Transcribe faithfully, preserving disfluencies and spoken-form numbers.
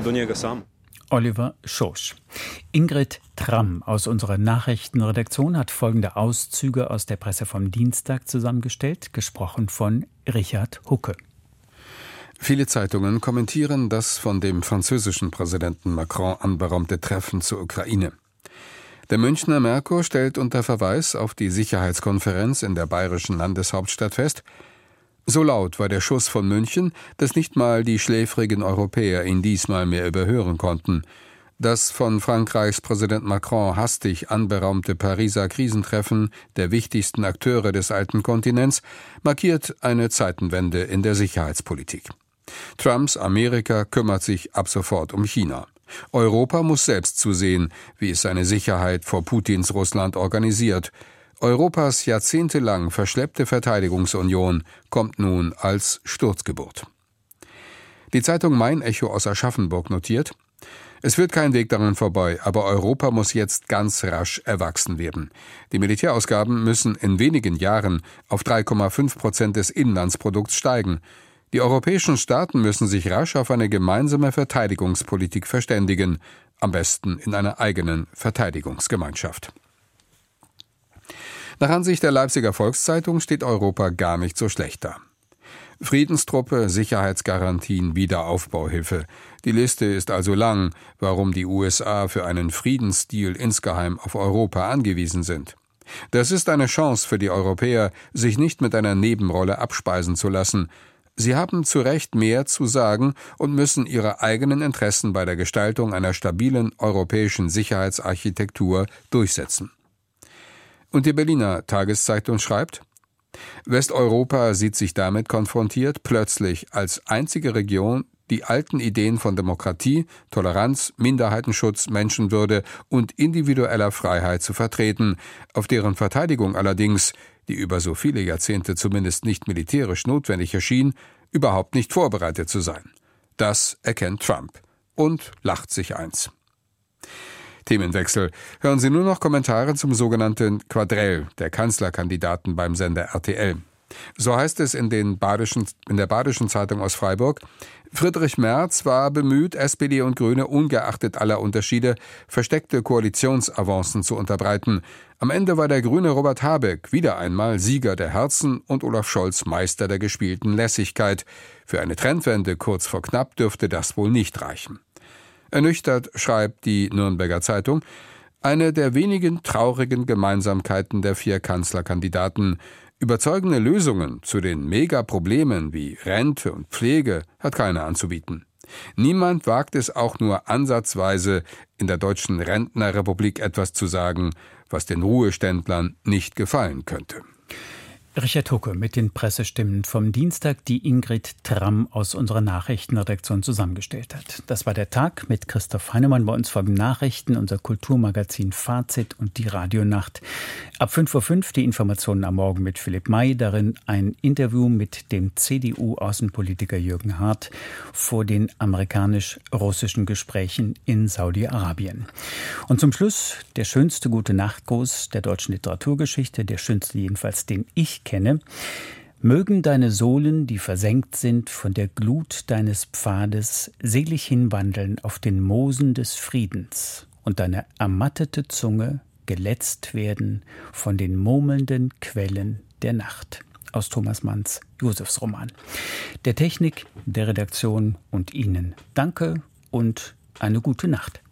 do njega sam. Oliver Schosch. Ingrid Tramm aus unserer Nachrichtenredaktion hat folgende Auszüge aus der Presse vom Dienstag zusammengestellt, gesprochen von Richard Hucke. Viele Zeitungen kommentieren das von dem französischen Präsidenten Macron anberaumte Treffen zur Ukraine. Der Münchner Merkur stellt unter Verweis auf die Sicherheitskonferenz in der bayerischen Landeshauptstadt fest: So laut war der Schuss von München, dass nicht mal die schläfrigen Europäer ihn diesmal mehr überhören konnten. Das von Frankreichs Präsident Macron hastig anberaumte Pariser Krisentreffen der wichtigsten Akteure des alten Kontinents markiert eine Zeitenwende in der Sicherheitspolitik. Trumps Amerika kümmert sich ab sofort um China. Europa muss selbst zusehen, wie es seine Sicherheit vor Putins Russland organisiert. Europas jahrzehntelang verschleppte Verteidigungsunion kommt nun als Sturzgeburt. Die Zeitung Mein Echo aus Aschaffenburg notiert: Es führt kein Weg daran vorbei, aber Europa muss jetzt ganz rasch erwachsen werden. Die Militärausgaben müssen in wenigen Jahren auf drei Komma fünf Prozent des Inlandsprodukts steigen. Die europäischen Staaten müssen sich rasch auf eine gemeinsame Verteidigungspolitik verständigen, am besten in einer eigenen Verteidigungsgemeinschaft. Nach Ansicht der Leipziger Volkszeitung steht Europa gar nicht so schlecht da. Friedenstruppe, Sicherheitsgarantien, Wiederaufbauhilfe. Die Liste ist also lang, warum die U S A für einen Friedensdeal insgeheim auf Europa angewiesen sind. Das ist eine Chance für die Europäer, sich nicht mit einer Nebenrolle abspeisen zu lassen. Sie haben zu Recht mehr zu sagen und müssen ihre eigenen Interessen bei der Gestaltung einer stabilen europäischen Sicherheitsarchitektur durchsetzen. Und die Berliner Tageszeitung schreibt: Westeuropa sieht sich damit konfrontiert, plötzlich als einzige Region die alten Ideen von Demokratie, Toleranz, Minderheitenschutz, Menschenwürde und individueller Freiheit zu vertreten, auf deren Verteidigung allerdings, die über so viele Jahrzehnte zumindest nicht militärisch notwendig erschien, überhaupt nicht vorbereitet zu sein. Das erkennt Trump und lacht sich eins. Themenwechsel. Hören Sie nur noch Kommentare zum sogenannten Quadrell der Kanzlerkandidaten beim Sender R T L. So heißt es in, den Badischen, in der Badischen Zeitung aus Freiburg: Friedrich Merz war bemüht, S P D und Grüne ungeachtet aller Unterschiede versteckte Koalitionsavancen zu unterbreiten. Am Ende war der Grüne Robert Habeck wieder einmal Sieger der Herzen und Olaf Scholz Meister der gespielten Lässigkeit. Für eine Trendwende kurz vor knapp dürfte das wohl nicht reichen. Ernüchtert schreibt die Nürnberger Zeitung: Eine der wenigen traurigen Gemeinsamkeiten der vier Kanzlerkandidaten. Überzeugende Lösungen zu den Megaproblemen wie Rente und Pflege hat keiner anzubieten. Niemand wagt es auch nur ansatzweise, in der deutschen Rentnerrepublik etwas zu sagen, was den Ruheständlern nicht gefallen könnte. Richard Hucke mit den Pressestimmen vom Dienstag, die Ingrid Tramm aus unserer Nachrichtenredaktion zusammengestellt hat. Das war der Tag mit Christoph Heinemann. Bei uns folgen Nachrichten, unser Kulturmagazin Fazit und die Radionacht. Ab fünf Uhr fünf die Informationen am Morgen mit Philipp May. Darin ein Interview mit dem C D U-Außenpolitiker Jürgen Hart vor den amerikanisch-russischen Gesprächen in Saudi-Arabien. Und zum Schluss der schönste Gute-Nacht-Gruß der deutschen Literaturgeschichte, der schönste jedenfalls, den ich kenne. Mögen deine Sohlen, die versenkt sind von der Glut deines Pfades, selig hinwandeln auf den Moosen des Friedens und deine ermattete Zunge geletzt werden von den murmelnden Quellen der Nacht. Aus Thomas Manns Josefsroman. Der Technik, der Redaktion und Ihnen danke und eine gute Nacht.